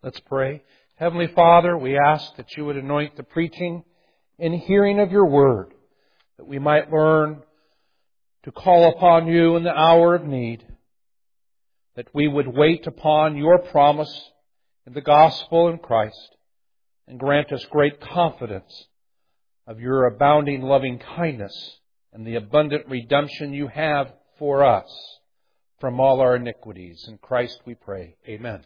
Let's pray. Heavenly Father, we ask that you would anoint the preaching and hearing of your word, that we might learn to call upon you in the hour of need, that we would wait upon your promise in the gospel in Christ, and grant us great confidence of your abounding loving kindness and the abundant redemption you have for us from all our iniquities. In Christ we pray. Amen.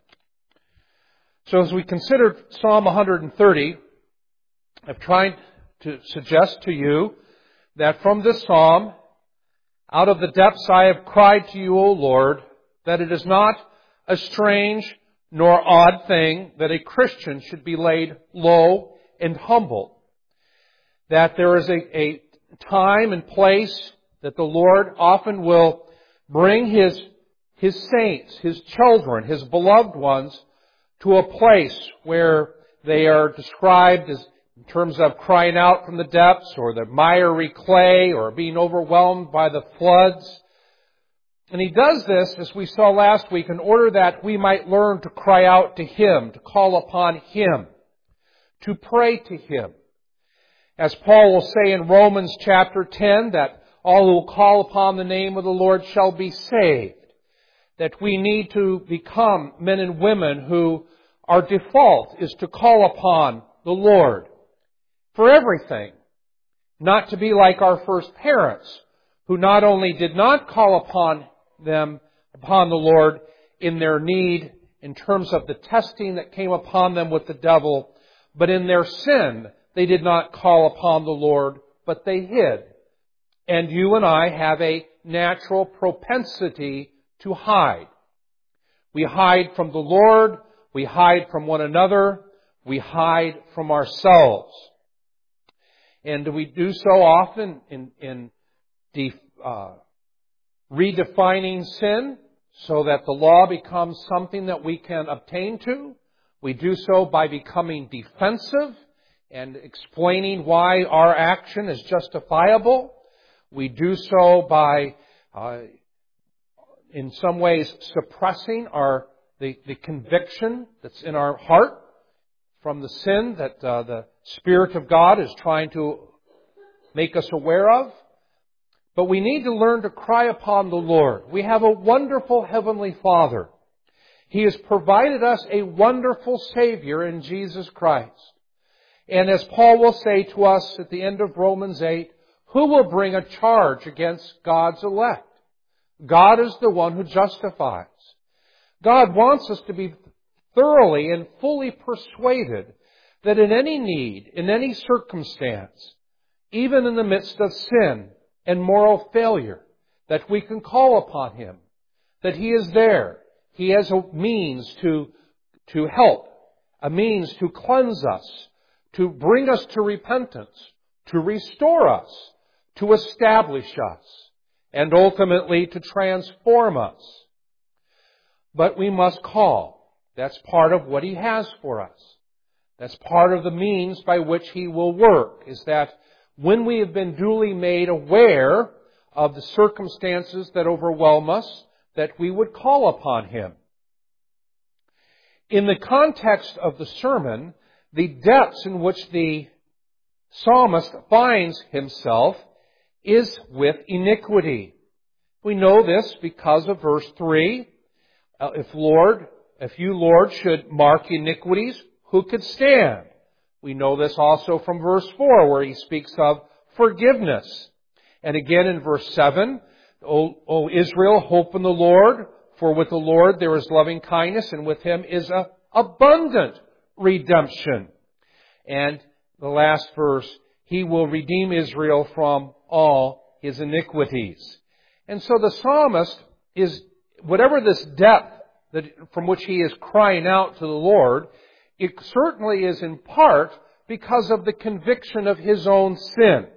So as we consider Psalm 130, I've tried to suggest to you that from this psalm, out of the depths I have cried to you, O Lord, that it is not a strange nor odd thing that a Christian should be laid low and humble. That there is a time and place that the Lord often will bring His saints, His children, His beloved ones, to a place where they are described as in terms of crying out from the depths or the miry clay or being overwhelmed by the floods. And He does this, as we saw last week, in order that we might learn to cry out to Him, to call upon Him, to pray to Him. As Paul will say in Romans chapter 10, that all who will call upon the name of the Lord shall be saved. That we need to become men and women who our default is to call upon the Lord for everything. Not to be like our first parents, who not only did not call upon the Lord in their need in terms of the testing that came upon them with the devil, but in their sin they did not call upon the Lord, but they hid. And you and I have a natural propensity to hide. We hide from the Lord, we hide from one another, we hide from ourselves. And we do so often in redefining sin so that the law becomes something that we can obtain to. We do so by becoming defensive and explaining why our action is justifiable. We do so by in some ways suppressing the conviction that's in our heart from the sin that the Spirit of God is trying to make us aware of. But we need to learn to cry upon the Lord. We have a wonderful Heavenly Father. He has provided us a wonderful Savior in Jesus Christ. And as Paul will say to us at the end of Romans 8, who will bring a charge against God's elect? God is the one who justifies. God wants us to be thoroughly and fully persuaded that in any need, in any circumstance, even in the midst of sin and moral failure, that we can call upon Him, that He is there. He has a means to help, a means to cleanse us, to bring us to repentance, to restore us, to establish us, and ultimately to transform us. But we must call. That's part of what He has for us. That's part of the means by which He will work, is that when we have been duly made aware of the circumstances that overwhelm us, that we would call upon Him. In the context of the sermon, the depths in which the psalmist finds himself is with iniquity. We know this because of verse 3. If you, Lord, should mark iniquities, who could stand? We know this also from verse 4, where He speaks of forgiveness. And again in verse 7, O Israel, hope in the Lord, for with the Lord there is loving kindness, and with Him is abundant redemption. And the last verse, He will redeem Israel from all his iniquities. And so the psalmist is, whatever this depth from which he is crying out to the Lord, it certainly is in part because of the conviction of his own sin.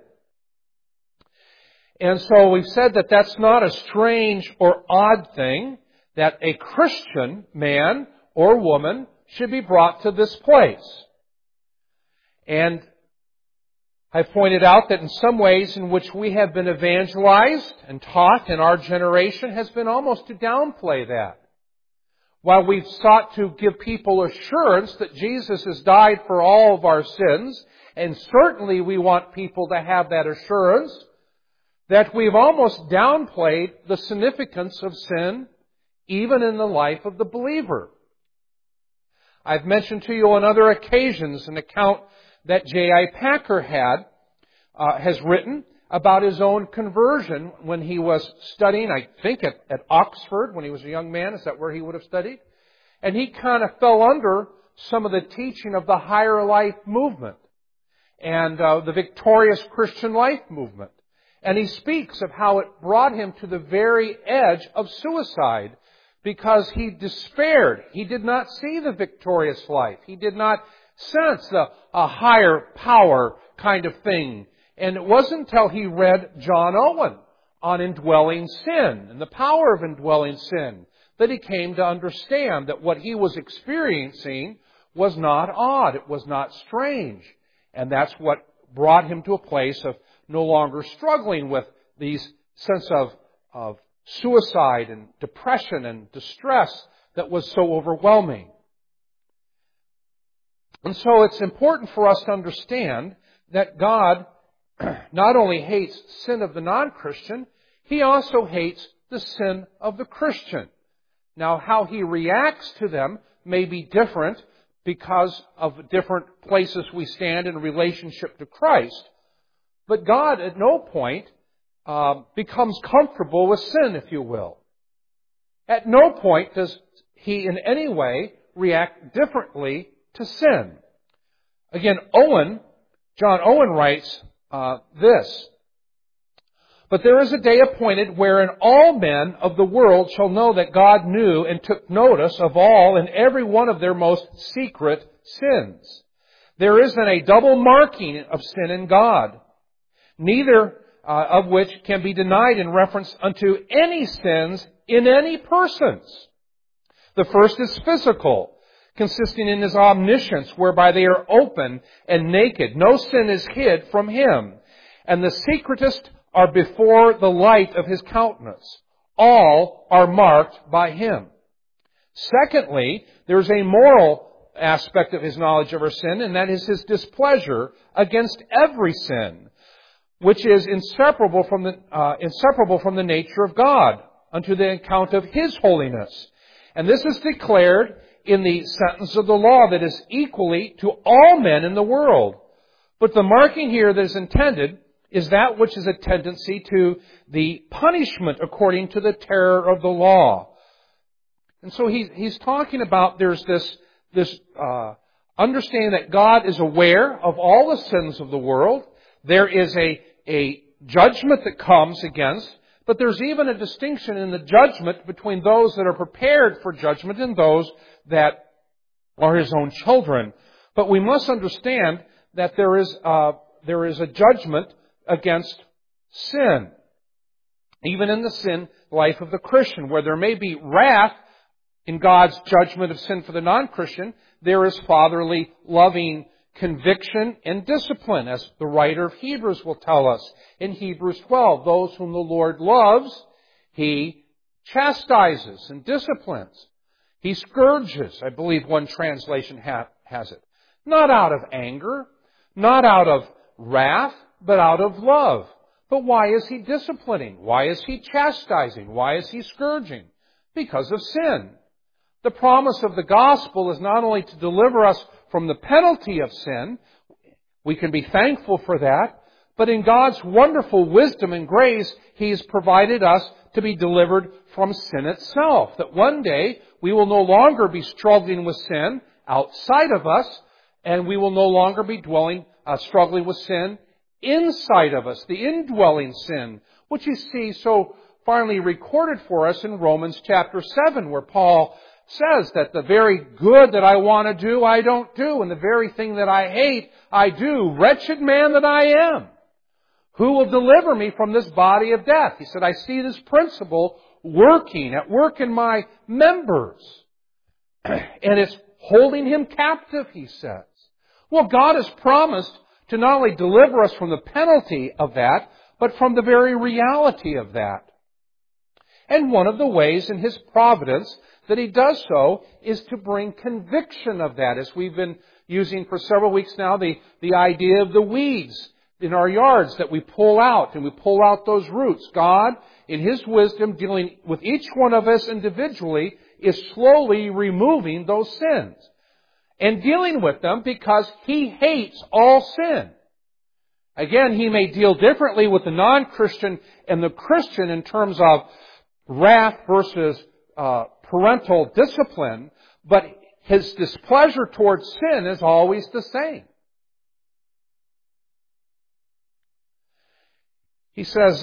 And so we've said that that's not a strange or odd thing, that a Christian man or woman should be brought to this place. And I pointed out that in some ways in which we have been evangelized and taught in our generation has been almost to downplay that. while we've sought to give people assurance that Jesus has died for all of our sins, and certainly we want people to have that assurance, that we've almost downplayed the significance of sin even in the life of the believer. I've mentioned to you on other occasions an account that J.I. Packer has written about his own conversion when he was studying, I think at Oxford, when he was a young man. Is that where he would have studied? And he kind of fell under some of the teaching of the higher life movement and the victorious Christian life movement. And he speaks of how it brought him to the very edge of suicide because he despaired. He did not see the victorious life. He did not sense a higher power kind of thing. And it wasn't until he read John Owen on indwelling sin and the power of indwelling sin that he came to understand that what he was experiencing was not odd. It was not strange. And that's what brought him to a place of no longer struggling with these sense of suicide and depression and distress that was so overwhelming. And so it's important for us to understand that God not only hates sin of the non-Christian, He also hates the sin of the Christian. Now, how He reacts to them may be different because of different places we stand in relationship to Christ. But God at no point becomes comfortable with sin, if you will. At no point does He in any way react differently to sin. Again, John Owen writes this: "But there is a day appointed wherein all men of the world shall know that God knew and took notice of all and every one of their most secret sins. There is then a double marking of sin in God, neither of which can be denied in reference unto any sins in any persons. The first is physical, consisting in His omniscience, whereby they are open and naked. No sin is hid from Him. And the secretest are before the light of His countenance. All are marked by Him. Secondly, there is a moral aspect of His knowledge of our sin, and that is His displeasure against every sin, which is inseparable from the nature of God, unto the account of His holiness. And this is declared in the sentence of the law that is equally to all men in the world. But the marking here that is intended is that which is a tendency to the punishment according to the terror of the law. And so he's talking about there's this understanding that God is aware of all the sins of the world. There is a judgment that comes against, but there's even a distinction in the judgment between those that are prepared for judgment and those that are His own children. But we must understand that there is a judgment against sin, even in the sin life of the Christian, where there may be wrath in God's judgment of sin for the non-Christian. There is fatherly, loving conviction and discipline, as the writer of Hebrews will tell us in Hebrews 12. Those whom the Lord loves, He chastises and disciplines. He scourges, I believe one translation has it. Not out of anger, not out of wrath, but out of love. But why is He disciplining? Why is He chastising? Why is He scourging? Because of sin. The promise of the gospel is not only to deliver us from the penalty of sin, we can be thankful for that, but in God's wonderful wisdom and grace, He has provided us to be delivered from sin itself. That one day we will no longer be struggling with sin outside of us, and we will no longer be struggling with sin inside of us, the indwelling sin, which you see so finally recorded for us in Romans chapter 7, where Paul says that the very good that I want to do, I don't do, and the very thing that I hate, I do. Wretched man that I am! Who will deliver me from this body of death? He said, I see this principle at work in my members. And it's holding him captive, he says. Well, God has promised to not only deliver us from the penalty of that, but from the very reality of that. And one of the ways in His providence that He does so is to bring conviction of that. As we've been using for several weeks now, the idea of the weeds in our yards that we pull out, and we pull out those roots. God, in His wisdom, dealing with each one of us individually, is slowly removing those sins and dealing with them because He hates all sin. Again, He may deal differently with the non-Christian and the Christian in terms of wrath versus parental discipline, but His displeasure towards sin is always the same. He says,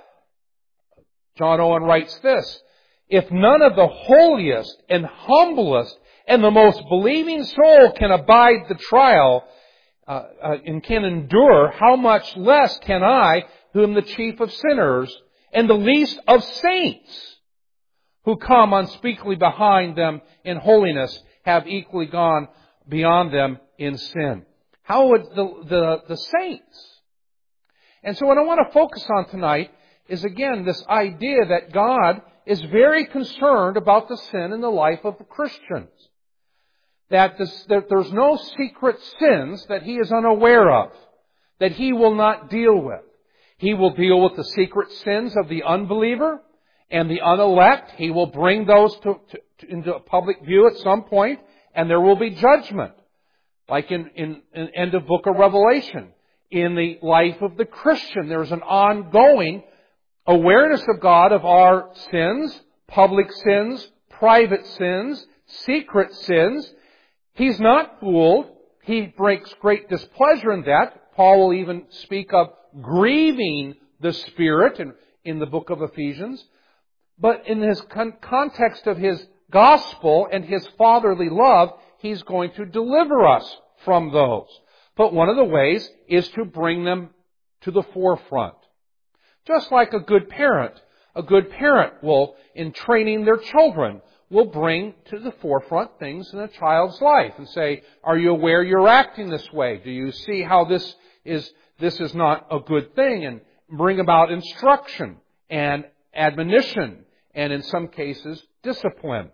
John Owen writes this, "If none of the holiest and humblest and the most believing soul can abide the trial and can endure, how much less can I, who am the chief of sinners and the least of saints, who come unspeakably behind them in holiness, have equally gone beyond them in sin." How would the saints? And so what I want to focus on tonight is, again, this idea that God is very concerned about the sin in the life of Christians. That there's no secret sins that He is unaware of, that He will not deal with. He will deal with the secret sins of the unbeliever and the unelect. He will bring those into public view at some point, and there will be judgment. Like in end of book of Revelation. In the life of the Christian, there's an ongoing awareness of God of our sins, public sins, private sins, secret sins. He's not fooled. He breaks great displeasure in that. Paul will even speak of grieving the Spirit in the book of Ephesians. But in his context of His gospel and His fatherly love, He's going to deliver us from those. But one of the ways is to bring them to the forefront. Just like a good parent will, in training their children, will bring to the forefront things in a child's life and say, "Are you aware you're acting this way? Do you see how this is not a good thing?" And bring about instruction and admonition and, in some cases, discipline.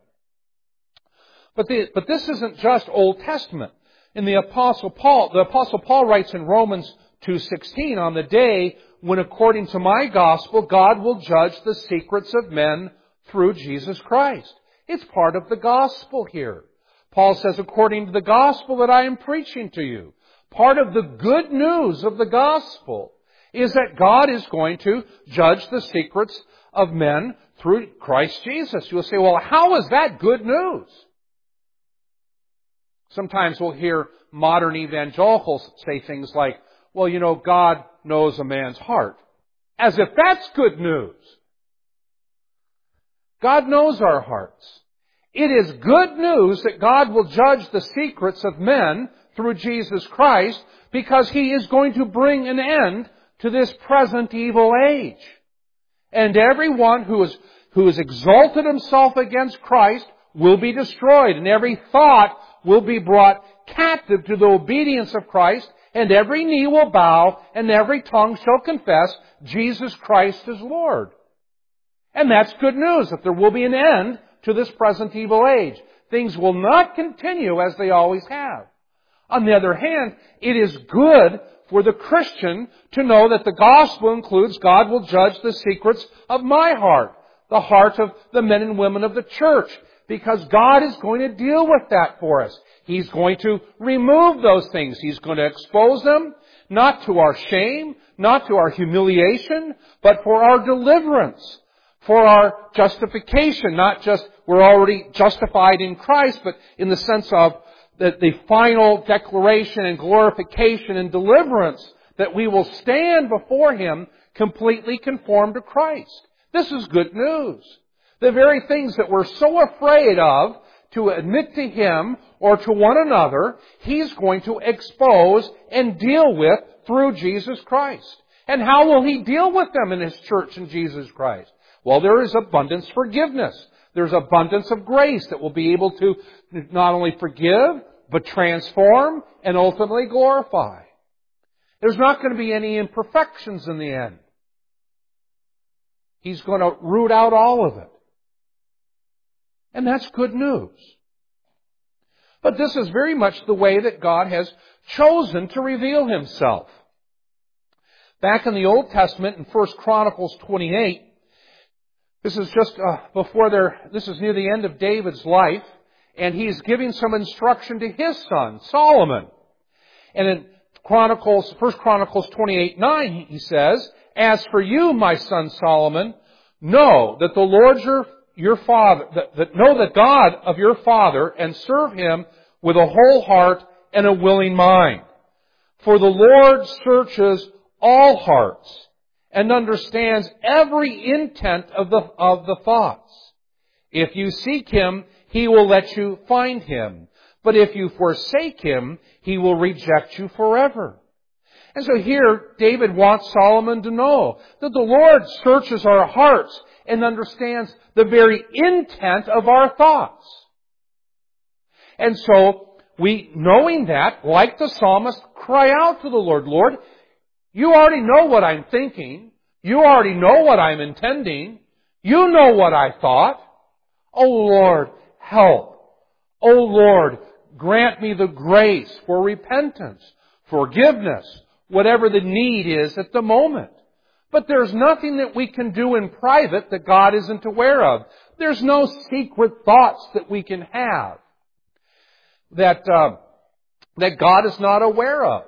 But this isn't just Old Testament. In the Apostle Paul writes in Romans 2:16, "On the day when, according to my gospel, God will judge the secrets of men through Jesus Christ." It's part of the gospel here. Paul says, "According to the gospel that I am preaching to you." Part of the good news of the gospel is that God is going to judge the secrets of men through Christ Jesus. You'll say, "Well, how is that good news?" Sometimes we'll hear modern evangelicals say things like, "Well, God knows a man's heart." As if that's good news. God knows our hearts. It is good news that God will judge the secrets of men through Jesus Christ because He is going to bring an end to this present evil age. And everyone who has exalted himself against Christ will be destroyed, and every thought will be brought captive to the obedience of Christ, and every knee will bow, and every tongue shall confess Jesus Christ is Lord. And that's good news, that there will be an end to this present evil age. Things will not continue as they always have. On the other hand, it is good for the Christian to know that the gospel includes God will judge the secrets of my heart, the heart of the men and women of the church, because God is going to deal with that for us. He's going to remove those things. He's going to expose them, not to our shame, not to our humiliation, but for our deliverance, for our justification. Not just we're already justified in Christ, but in the sense of the final declaration and glorification and deliverance that we will stand before Him completely conformed to Christ. This is good news. The very things that we're so afraid of to admit to Him or to one another, He's going to expose and deal with through Jesus Christ. And how will He deal with them in His church in Jesus Christ? Well, there is abundance forgiveness. There's abundance of grace that will be able to not only forgive, but transform and ultimately glorify. There's not going to be any imperfections in the end. He's going to root out all of it. And that's good news. But this is very much the way that God has chosen to reveal Himself. Back in the Old Testament, in 1 Chronicles 28, this is just this is near the end of David's life, and he's giving some instruction to his son, Solomon. And in 1 Chronicles 28:9, he says, "As for you, my son Solomon, know that the Lord your father, know the God of your father, and serve Him with a whole heart and a willing mind. For the Lord searches all hearts and understands every intent of the thoughts. If you seek Him, He will let you find Him. But if you forsake Him, He will reject you forever." And so here, David wants Solomon to know that the Lord searches our hearts and understands the very intent of our thoughts. And so, knowing that, like the psalmist, cry out to the Lord, "Lord, You already know what I'm thinking. You already know what I'm intending. You know what I thought. Oh Lord, help. Oh Lord, grant me the grace for repentance, forgiveness, whatever the need is at the moment." But there's nothing that we can do in private that God isn't aware of. There's no secret thoughts that we can have that God is not aware of.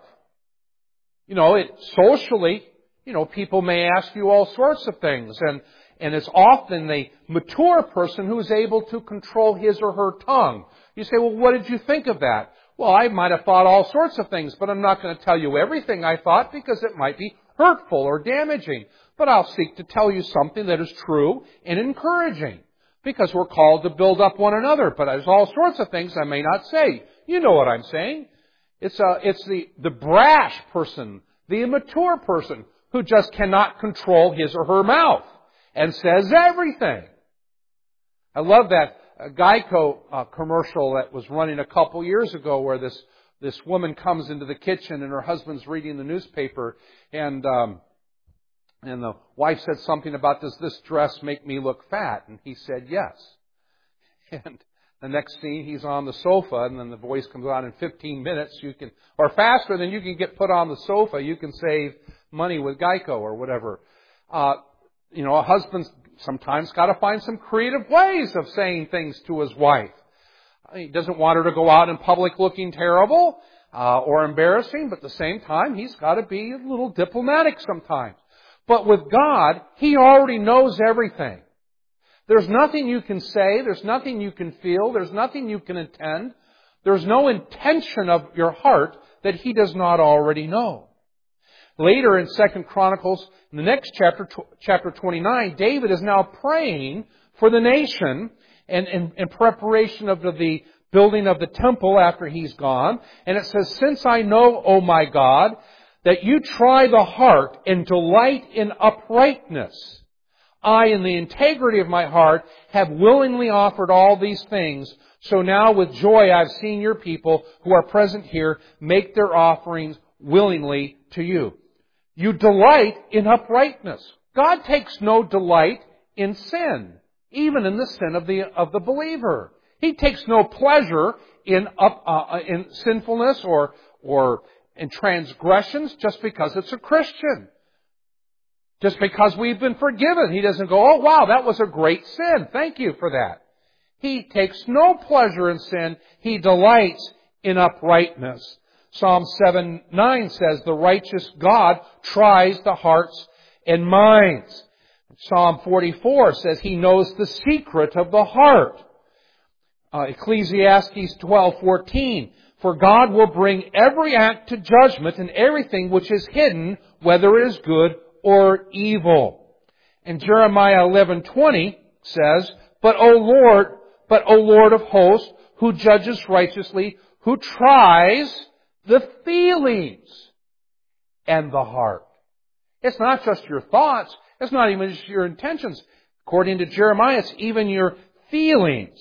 Socially, people may ask you all sorts of things, and it's often the mature person who's able to control his or her tongue. You say, "Well, what did you think of that?" "Well, I might have thought all sorts of things, but I'm not going to tell you everything I thought because it might be hurtful or damaging. But I'll seek to tell you something that is true and encouraging, because we're called to build up one another. But there's all sorts of things I may not say." You know what I'm saying. It's the brash person, the immature person, who just cannot control his or her mouth and says everything. I love that Geico commercial that was running a couple years ago, where this woman comes into the kitchen and her husband's reading the newspaper, and the wife said something about, "Does this dress make me look fat?" And he said, "Yes." And the next scene, he's on the sofa, and then the voice comes on, "In 15 minutes, you can, or faster than you can get put on the sofa, you can save money with Geico," or whatever. A husband's sometimes got to find some creative ways of saying things to his wife. He doesn't want her to go out in public looking terrible or embarrassing, but at the same time, he's got to be a little diplomatic sometimes. But with God, He already knows everything. There's nothing you can say, there's nothing you can feel, there's nothing you can intend. There's no intention of your heart that He does not already know. Later in 2 Chronicles, in the next chapter 29, David is now praying for the nation and in preparation of the building of the temple after he's gone. And it says, "Since I know, O my God, that You try the heart and delight in uprightness, I, in the integrity of my heart, have willingly offered all these things. So now with joy I've seen Your people who are present here make their offerings willingly to You." You delight in uprightness. God takes no delight in sin, even in the sin of the believer. He takes no pleasure in sinfulness or in transgressions just because it's a Christian. Just because we've been forgiven. He doesn't go, "Oh wow, that was a great sin. Thank You for that." He takes no pleasure in sin. He delights in uprightness. Psalm 7:9 says, "The righteous God tries the hearts and minds." Psalm 44 says, "He knows the secret of the heart." Ecclesiastes 12:14, "For God will bring every act to judgment and everything which is hidden, whether it is good or evil." And Jeremiah 11:20 says, But O Lord of hosts, who judges righteously, who tries the feelings and the heart." It's not just your thoughts. It's not even just your intentions. According to Jeremiah, it's even your feelings.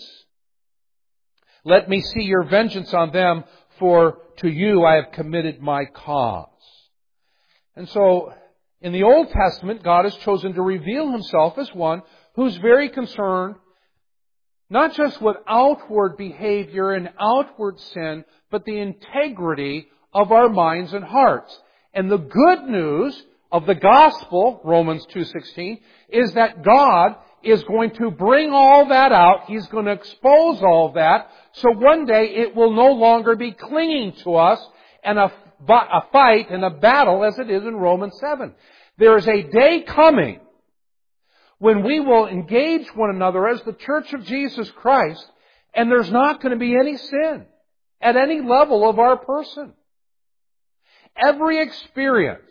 "Let me see Your vengeance on them, for to You I have committed my cause." And so, in the Old Testament, God has chosen to reveal Himself as one who's very concerned Not just with outward behavior and outward sin, but the integrity of our minds and hearts. And the good news of the gospel, Romans 2:16, is that God is going to bring all that out. He's going to expose all that. So one day it will no longer be clinging to us and a fight and a battle as it is in Romans 7. There is a day coming when we will engage one another as the Church of Jesus Christ, and there's not going to be any sin at any level of our person. Every experience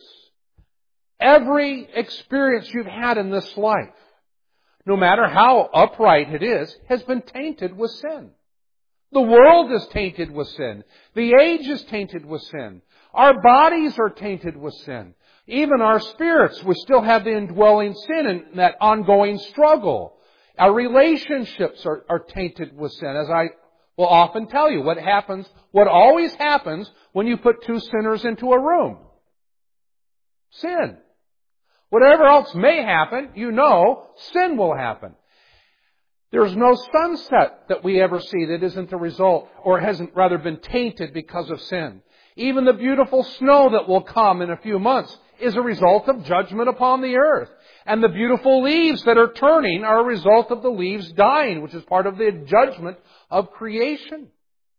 you've had in this life, no matter how upright it is, has been tainted with sin. The world is tainted with sin. The age is tainted with sin. Our bodies are tainted with sin. Even our spirits, we still have the indwelling sin and that ongoing struggle. Our relationships are tainted with sin. As I will often tell you, what always happens when you put two sinners into a room? Sin. Whatever else may happen, sin will happen. There's no sunset that we ever see that isn't the result, or hasn't rather been tainted because of sin. Even the beautiful snow that will come in a few months is a result of judgment upon the earth. And the beautiful leaves that are turning are a result of the leaves dying, which is part of the judgment of creation.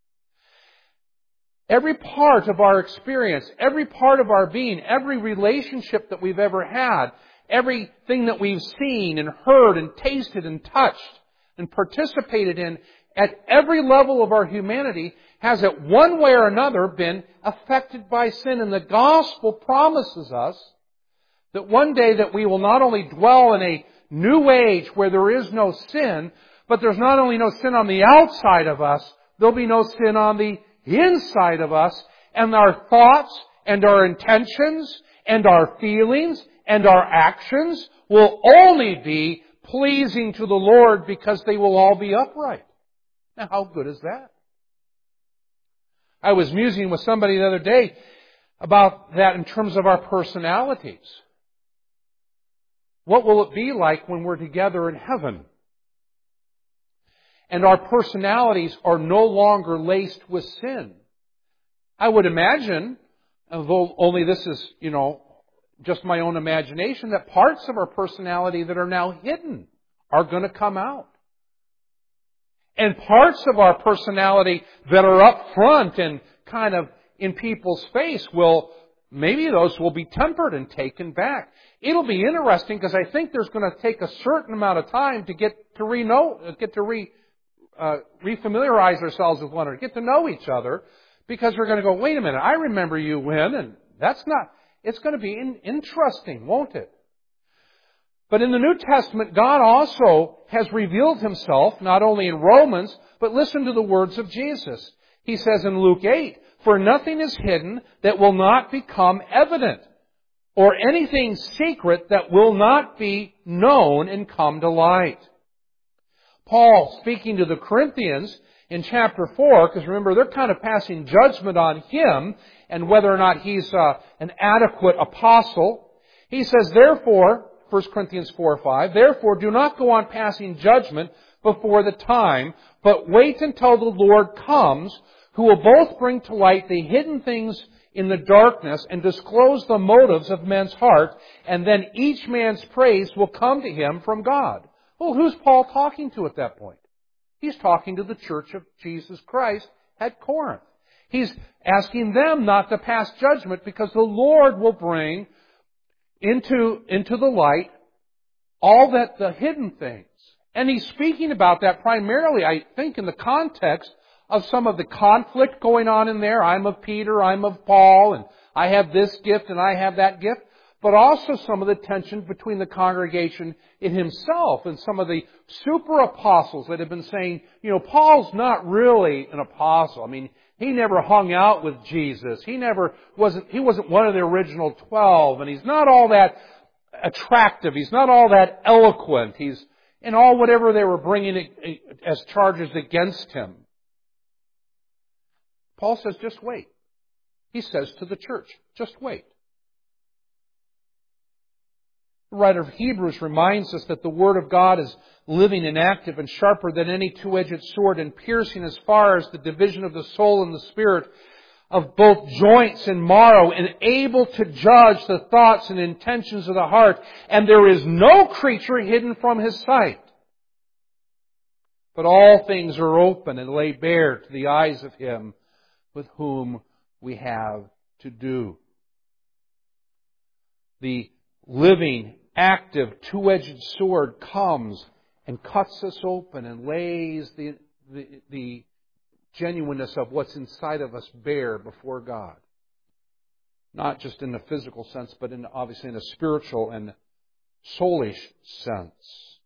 Every part of our experience, every part of our being, every relationship that we've ever had, everything that we've seen and heard and tasted and touched and participated in at every level of our humanity has at one way or another been affected by sin. And the gospel promises us that one day that we will not only dwell in a new age where there is no sin, but there's not only no sin on the outside of us, there'll be no sin on the inside of us, and our thoughts and our intentions and our feelings and our actions will only be pleasing to the Lord because they will all be upright. Now, how good is that? I was musing with somebody the other day about that in terms of our personalities. What will it be like when we're together in heaven? And our personalities are no longer laced with sin. I would imagine, although only this is, just my own imagination, that parts of our personality that are now hidden are going to come out. And parts of our personality that are up front and kind of in people's face maybe those will be tempered and taken back. It'll be interesting because I think there's going to take a certain amount of time to get to refamiliarize ourselves with one another, get to know each other, because we're going to go, wait a minute, I remember you when, and it's going to be interesting, won't it? But in the New Testament, God also has revealed Himself, not only in Romans, but listen to the words of Jesus. He says in Luke 8, "For nothing is hidden that will not become evident, or anything secret that will not be known and come to light." Paul, speaking to the Corinthians in chapter 4, because remember, they're kind of passing judgment on him and whether or not he's an adequate apostle. He says, therefore, 1 Corinthians 4:5, "Therefore do not go on passing judgment before the time, but wait until the Lord comes, who will both bring to light the hidden things in the darkness and disclose the motives of men's heart, and then each man's praise will come to him from God." Well, who's Paul talking to at that point? He's talking to the Church of Jesus Christ at Corinth. He's asking them not to pass judgment because the Lord will bring into the light all the hidden things. And he's speaking about that primarily, I think, in the context of some of the conflict going on in there. I'm of Peter, I'm of Paul, and I have this gift and I have that gift. But also some of the tension between the congregation in himself and some of the super apostles that have been saying, Paul's not really an apostle. I mean, he never hung out with Jesus. He wasn't one of the original 12, and he's not all that attractive. He's not all that eloquent. He's in all whatever they were bringing as charges against him. Paul says, just wait. He says to the church, just wait. The writer of Hebrews reminds us that the Word of God is living and active and sharper than any two-edged sword, and piercing as far as the division of the soul and the spirit, of both joints and marrow, and able to judge the thoughts and intentions of the heart. And there is no creature hidden from His sight, but all things are open and laid bare to the eyes of Him with whom we have to do. The living, active, two-edged sword comes and cuts us open and lays the genuineness of what's inside of us bare before God. Not just in a physical sense, but obviously in a spiritual and soulish sense.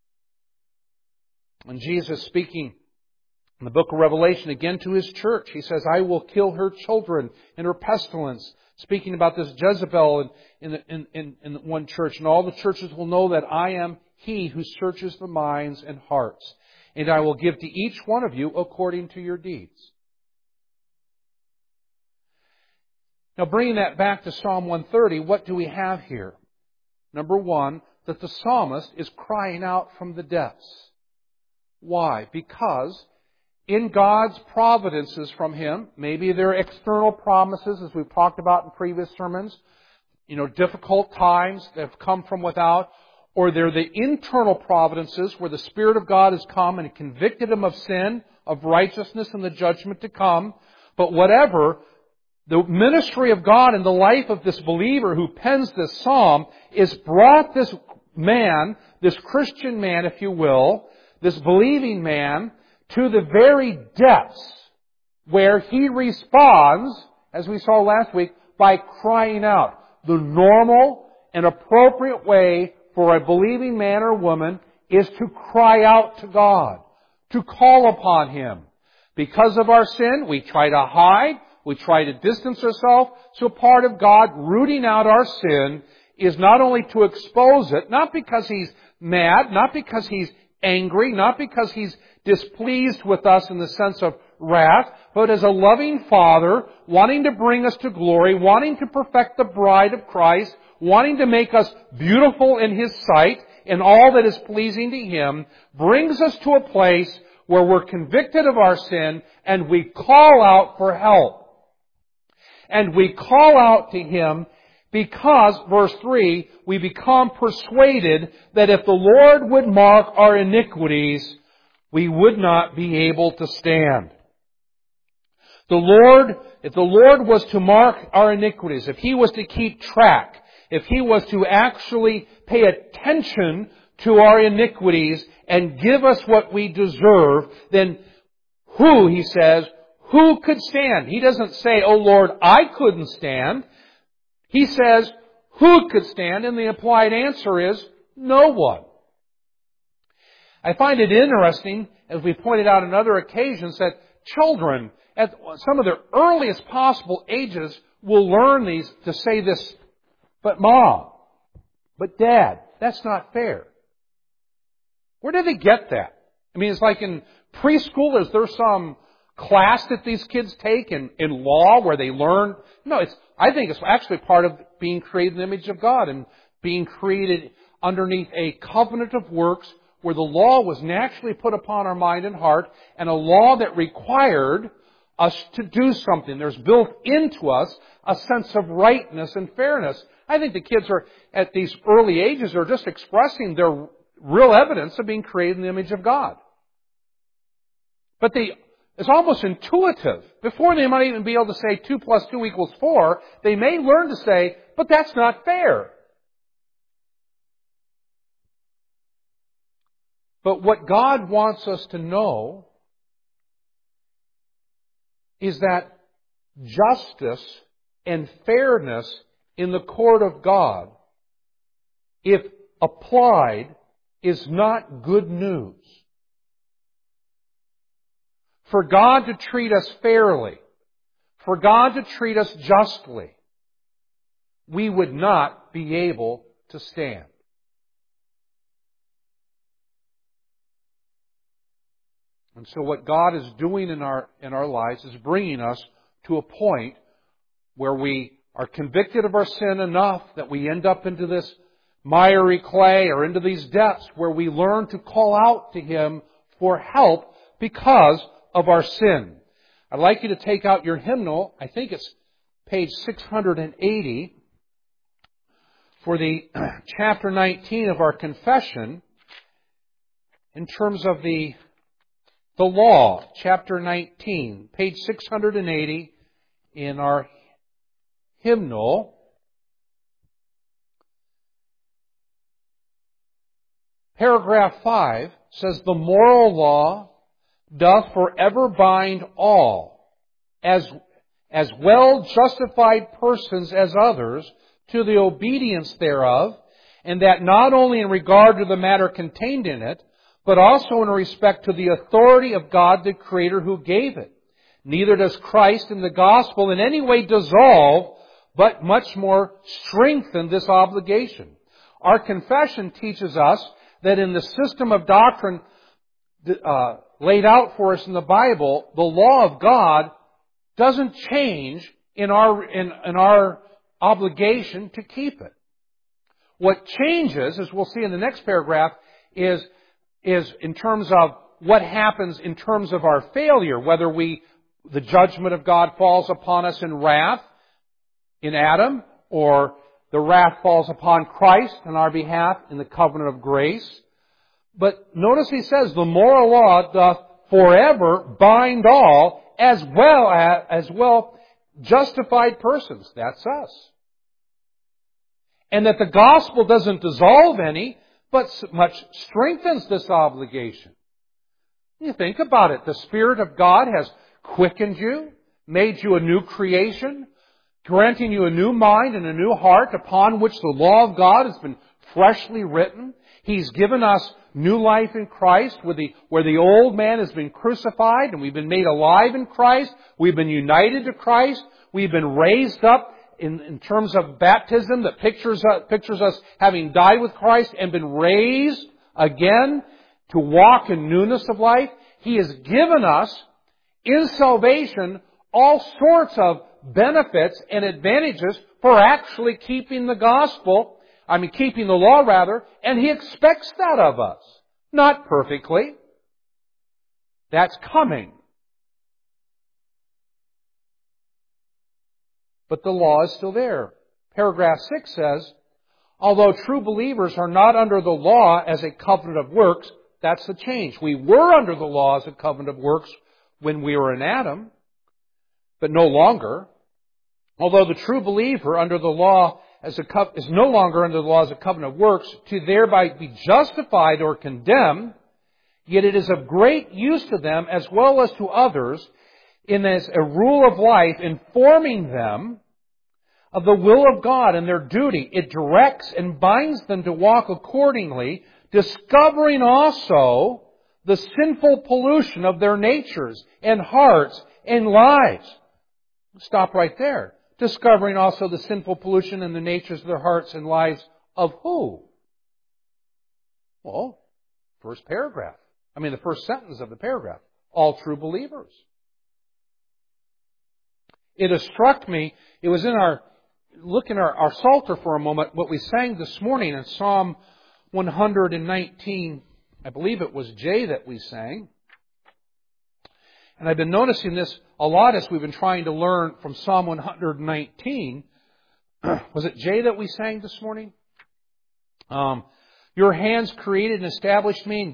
And Jesus, speaking in the book of Revelation again to His church, He says, I will kill her children in her pestilence. Speaking about this Jezebel in one church. And all the churches will know that I am He who searches the minds and hearts. And I will give to each one of you according to your deeds. Now, bringing that back to Psalm 130, what do we have here? Number one, that the psalmist is crying out from the depths. Why? Because in God's providences from Him, maybe they're external promises, as we've talked about in previous sermons, difficult times that have come from without, or they're the internal providences where the Spirit of God has come and convicted him of sin, of righteousness, and the judgment to come. But whatever, the ministry of God in the life of this believer who pens this psalm is brought this man, this Christian man, if you will, this believing man, to the very depths where he responds, as we saw last week, by crying out. The normal and appropriate way for a believing man or woman is to cry out to God, to call upon Him. Because of our sin, we try to hide, we try to distance ourselves. So part of God rooting out our sin is not only to expose it, not because He's mad, not because He's angry, not because He's displeased with us in the sense of wrath, but as a loving Father, wanting to bring us to glory, wanting to perfect the bride of Christ, wanting to make us beautiful in His sight, in all that is pleasing to Him, brings us to a place where we're convicted of our sin and we call out for help. And we call out to Him because, verse 3, we become persuaded that if the Lord would mark our iniquities, we would not be able to stand. If the Lord was to mark our iniquities, if He was to keep track, if He was to actually pay attention to our iniquities and give us what we deserve, then who, He says, who could stand? He doesn't say, oh Lord, I couldn't stand. He says, who could stand? And the implied answer is, no one. I find it interesting, as we pointed out on other occasions, that children, at some of their earliest possible ages, will learn to say this, but Mom, but Dad, that's not fair. Where do they get that? I mean, it's like in preschool, is there some class that these kids take in law where they learn? No, I think it's actually part of being created in the image of God and being created underneath a covenant of works where the law was naturally put upon our mind and heart, and a law that required us to do something. There's built into us a sense of rightness and fairness. I think the kids are, at these early ages, are just expressing their real evidence of being created in the image of God. But it's almost intuitive. Before they might even be able to say 2 + 2 = 4, they may learn to say, but that's not fair. But what God wants us to know is that justice and fairness in the court of God, if applied, is not good news. For God to treat us fairly, for God to treat us justly, we would not be able to stand. And so what God is doing in our lives is bringing us to a point where we are convicted of our sin enough that we end up into this miry clay or into these depths where we learn to call out to Him for help because of our sin. I'd like you to take out your hymnal. I think it's page 680 for the chapter 19 of our confession in terms of the law, chapter 19, page 680 in our hymnal. Paragraph 5 says, "The moral law doth forever bind all, as well justified persons as others, to the obedience thereof, and that not only in regard to the matter contained in it, but also in respect to the authority of God the Creator who gave it. Neither does Christ in the gospel in any way dissolve, but much more strengthen this obligation." Our confession teaches us that in the system of doctrine laid out for us in the Bible, the law of God doesn't change in our obligation to keep it. What changes, as we'll see in the next paragraph, is in terms of what happens in terms of our failure, whether the judgment of God falls upon us in wrath in Adam, or the wrath falls upon Christ on our behalf in the covenant of grace. But notice he says, the moral law doth forever bind all, as well justified persons. That's us. And that the gospel doesn't dissolve any, but much strengthens this obligation. You think about it. The Spirit of God has quickened you, made you a new creation, granting you a new mind and a new heart upon which the law of God has been freshly written. He's given us new life in Christ, where the old man has been crucified and we've been made alive in Christ. We've been united to Christ. We've been raised up in terms of baptism that pictures us having died with Christ and been raised again to walk in newness of life. He has given us in salvation all sorts of benefits and advantages for actually keeping the keeping the law rather, and He expects that of us. Not perfectly. That's coming. But the law is still there. Paragraph 6 says, although true believers are not under the law as a covenant of works, that's the change. We were under the law as a covenant of works when we were in Adam, but no longer. Although the true believer under the law is no longer under the law as a covenant of works, to thereby be justified or condemned, yet it is of great use to them as well as to others, as a rule of life, informing them of the will of God and their duty. It directs and binds them to walk accordingly, discovering also the sinful pollution of their natures and hearts and lives. Stop right there. Discovering also the sinful pollution in the natures of their hearts and lives of who? Well, the first sentence of the paragraph. All true believers. It has struck me, it was in our Psalter for a moment, what we sang this morning in Psalm 119, I believe it was J that we sang. And I've been noticing this a lot as we've been trying to learn from Psalm 119. Was it J that we sang this morning? Your hands created and established me.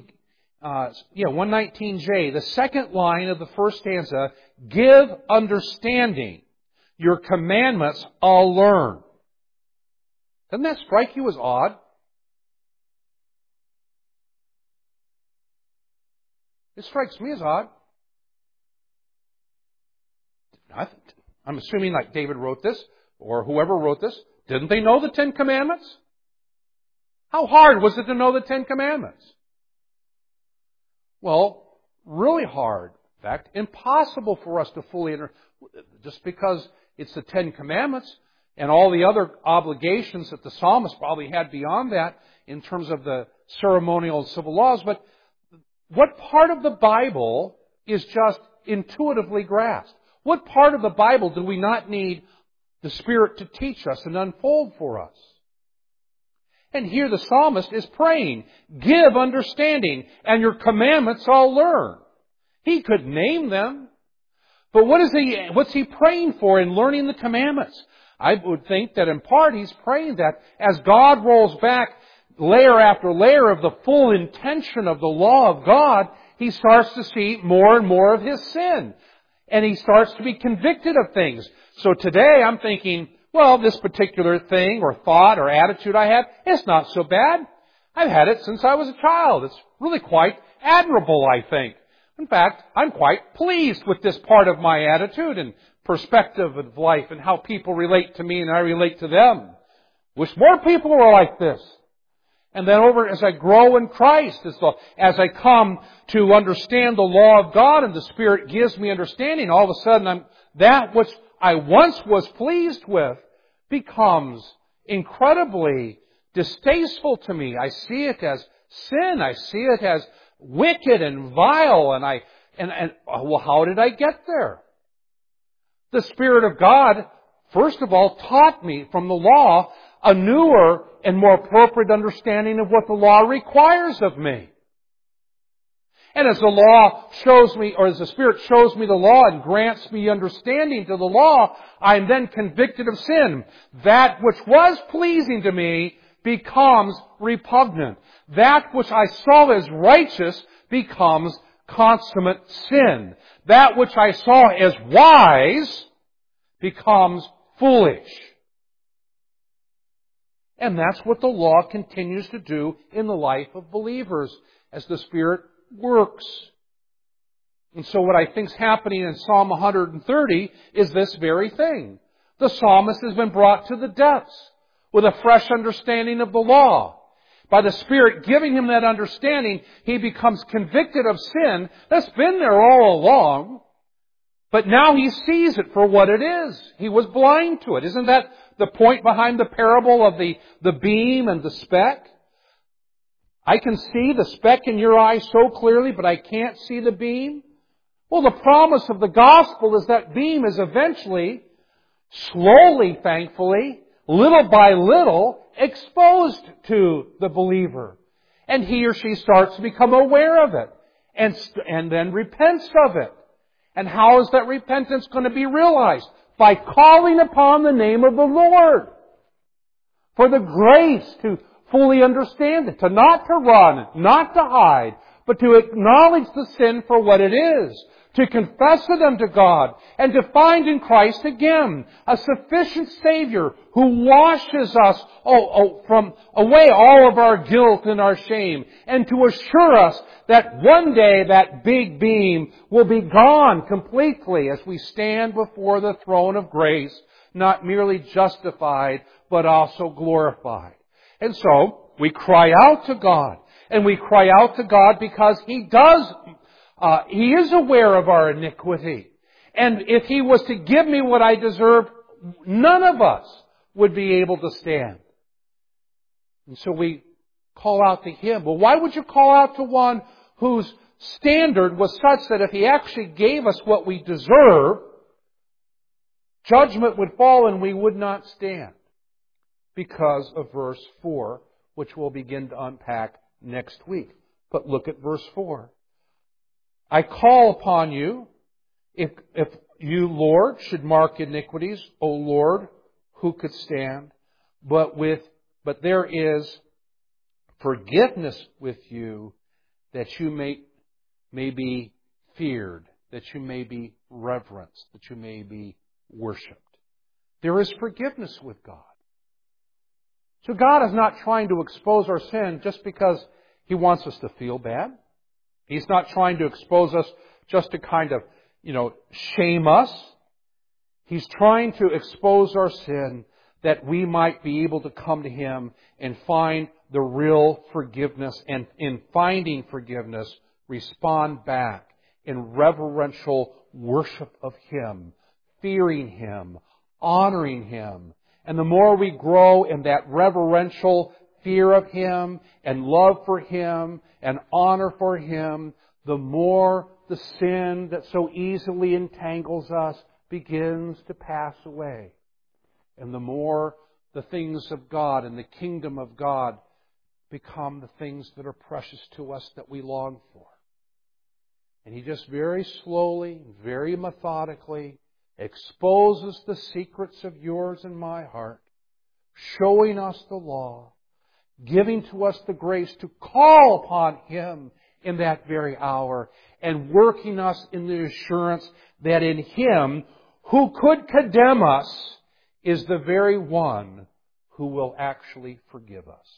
119J. The second line of the first stanza, give understanding. Your commandments I'll learn. Doesn't that strike you as odd? It strikes me as odd. I'm assuming like David wrote this, or whoever wrote this. Didn't they know the Ten Commandments? How hard was it to know the Ten Commandments? Well, really hard. In fact, impossible for us to fully just because it's the Ten Commandments and all the other obligations that the psalmist probably had beyond that in terms of the ceremonial and civil laws. But what part of the Bible is just intuitively grasped? What part of the Bible do we not need the Spirit to teach us and unfold for us? And here the psalmist is praying, give understanding, and your commandments I'll learn. He could name them. But what's he praying for in learning the commandments? I would think that in part he's praying that as God rolls back layer after layer of the full intention of the law of God, he starts to see more and more of his sin. And he starts to be convicted of things. So today I'm thinking, well, this particular thing or thought or attitude I have, it's not so bad. I've had it since I was a child. It's really quite admirable, I think. In fact, I'm quite pleased with this part of my attitude and perspective of life and how people relate to me and I relate to them. Wish more people were like this. And then as I grow in Christ, as I come to understand the law of God and the Spirit gives me understanding, all of a sudden that which I once was pleased with becomes incredibly distasteful to me. I see it as sin. I see it as wicked and vile. Well, how did I get there? The Spirit of God, first of all, taught me from the law a newer and more appropriate understanding of what the law requires of me. And as the law shows me, or as the Spirit shows me the law and grants me understanding to the law, I am then convicted of sin. That which was pleasing to me becomes repugnant. That which I saw as righteous becomes consummate sin. That which I saw as wise becomes foolish. And that's what the law continues to do in the life of believers as the Spirit works. And so what I think is happening in Psalm 130 is this very thing. The psalmist has been brought to the depths with a fresh understanding of the law. By the Spirit giving him that understanding, he becomes convicted of sin that's been there all along. But now he sees it for what it is. He was blind to it. Isn't that the point behind the parable of the beam and the speck? I can see the speck in your eye so clearly, but I can't see the beam. Well, the promise of the gospel is that beam is eventually, slowly, thankfully, little by little, exposed to the believer. And he or she starts to become aware of it and then repents of it. And how is that repentance going to be realized? By calling upon the name of the Lord. For the grace to fully understand it. Not to run, not to hide, but to acknowledge the sin for what it is. To confess it unto God. And to find in Christ again a sufficient Savior who washes us from away all of our guilt and our shame. And to assure us that one day that big beam will be gone completely as we stand before the throne of grace, not merely justified, but also glorified. And so, we cry out to God. And we cry out to God because He is aware of our iniquity. And if He was to give me what I deserved, none of us would be able to stand. And so we call out to Him. Well, why would you call out to one whose standard was such that if He actually gave us what we deserve, judgment would fall and we would not stand? Because of verse 4, which we'll begin to unpack next week. But look at verse 4. I call upon you, if you, Lord, should mark iniquities, O Lord, who could stand? But there is forgiveness with you, that you may be feared, that you may be reverenced, that you may be worshipped. There is forgiveness with God. So God is not trying to expose our sin just because He wants us to feel bad. He's not trying to expose us just to kind of, shame us. He's trying to expose our sin that we might be able to come to Him and find the real forgiveness. And in finding forgiveness, respond back in reverential worship of Him, fearing Him, honoring Him. And the more we grow in that reverential fear of Him and love for Him and honor for Him, the more the sin that so easily entangles us begins to pass away. And the more the things of God and the kingdom of God become the things that are precious to us that we long for. And He just very slowly, very methodically exposes the secrets of yours and my heart, showing us the law, giving to us the grace to call upon Him in that very hour, and working us in the assurance that in Him, who could condemn us, is the very one who will actually forgive us.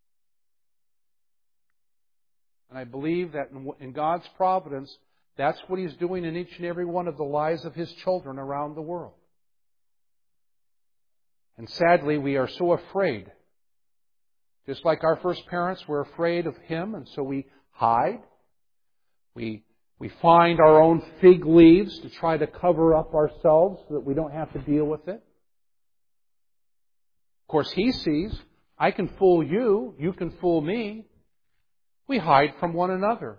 And I believe that in God's providence, that's what He's doing in each and every one of the lives of His children around the world. And sadly, we are so afraid. Just like our first parents were afraid of Him, and so we hide. We find our own fig leaves to try to cover up ourselves so that we don't have to deal with it. Of course, He sees. I can fool you. You can fool me. We hide from one another.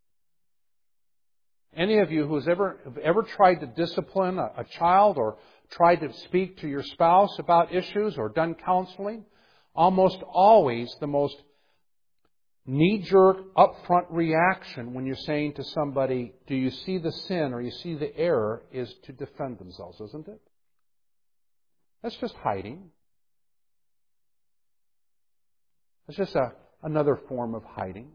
Any of you who have ever tried to discipline a child or tried to speak to your spouse about issues or done counseling, almost always the most knee-jerk, upfront reaction when you're saying to somebody, do you see the sin or you see the error, is to defend themselves, isn't it? That's just hiding. It's just another form of hiding.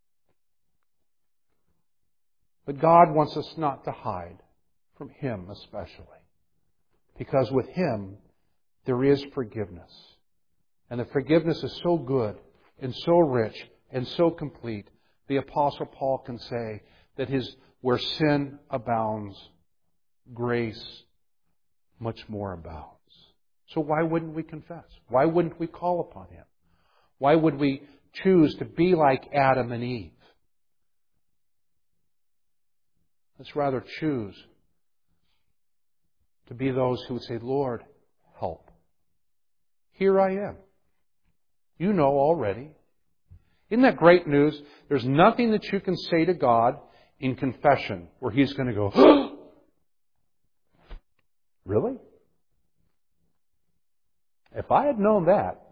But God wants us not to hide from Him especially. Because with Him, there is forgiveness. And the forgiveness is so good and so rich and so complete, the Apostle Paul can say that where sin abounds, grace much more abounds. So why wouldn't we confess? Why wouldn't we call upon Him? Why would we choose to be like Adam and Eve? Let's rather choose to be those who would say, Lord, help. Here I am. You know already. Isn't that great news? There's nothing that you can say to God in confession where He's going to go, really? If I had known that,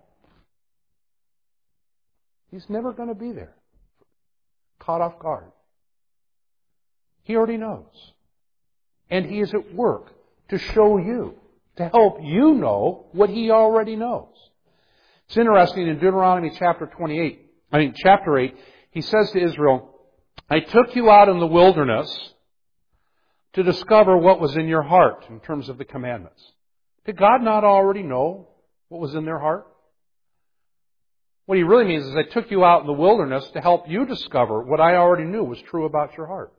He's never going to be there. Caught off guard. He already knows. And He is at work to show you, to help you know what He already knows. It's interesting in Deuteronomy chapter 8, He says to Israel, I took you out in the wilderness to discover what was in your heart in terms of the commandments. Did God not already know what was in their heart? What He really means is I took you out in the wilderness to help you discover what I already knew was true about your heart.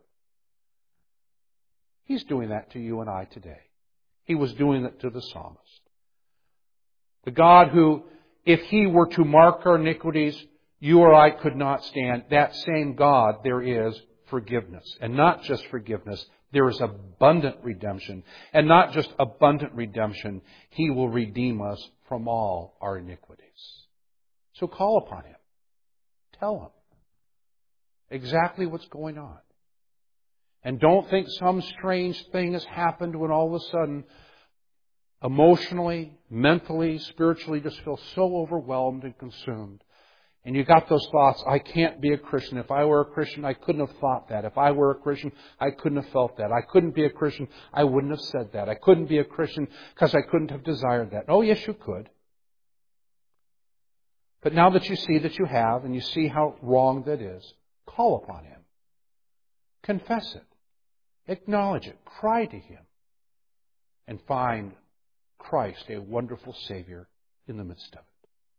He's doing that to you and I today. He was doing it to the psalmist. The God who, if He were to mark our iniquities, you or I could not stand. That same God, there is forgiveness. And not just forgiveness, there is abundant redemption. And not just abundant redemption, He will redeem us from all our iniquities. So call upon Him. Tell Him exactly what's going on. And don't think some strange thing has happened when all of a sudden, emotionally, mentally, spiritually, just feel so overwhelmed and consumed. And you got those thoughts, I can't be a Christian. If I were a Christian, I couldn't have thought that. If I were a Christian, I couldn't have felt that. I couldn't be a Christian, I wouldn't have said that. I couldn't be a Christian because I couldn't have desired that. Oh, yes, you could. But now that you see that you have, and you see how wrong that is, call upon Him. Confess it. Acknowledge it. Cry to Him. And find Christ a wonderful Savior in the midst of it.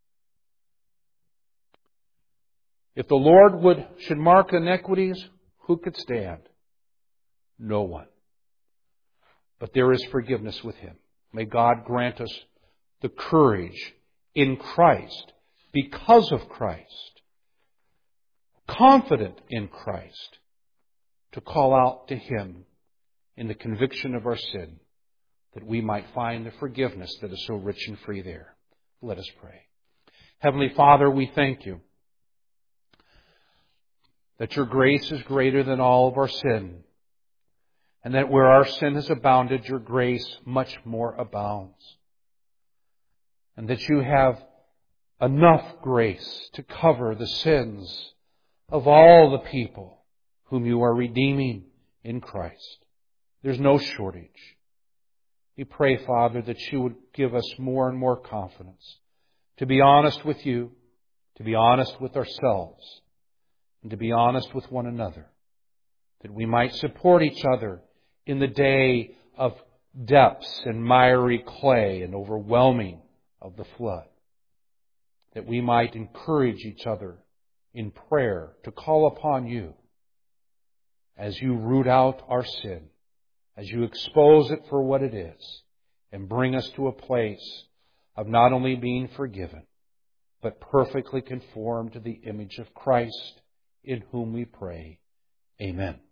If the Lord should mark iniquities, who could stand? No one. But there is forgiveness with Him. May God grant us the courage in Christ, because of Christ, confident in Christ, to call out to Him in the conviction of our sin, that we might find the forgiveness that is so rich and free there. Let us pray. Heavenly Father, we thank You that Your grace is greater than all of our sin, and that where our sin has abounded, Your grace much more abounds. and that you have enough grace to cover the sins of all the people whom you are redeeming in Christ. There's no shortage. We pray, Father, that you would give us more and more confidence to be honest with you, to be honest with ourselves, and to be honest with one another, that we might support each other in the day of depths and miry clay and overwhelming of the flood, that we might encourage each other in prayer to call upon you as you root out our sin, as you expose it for what it is, and bring us to a place of not only being forgiven, but perfectly conformed to the image of Christ, in whom we pray. Amen.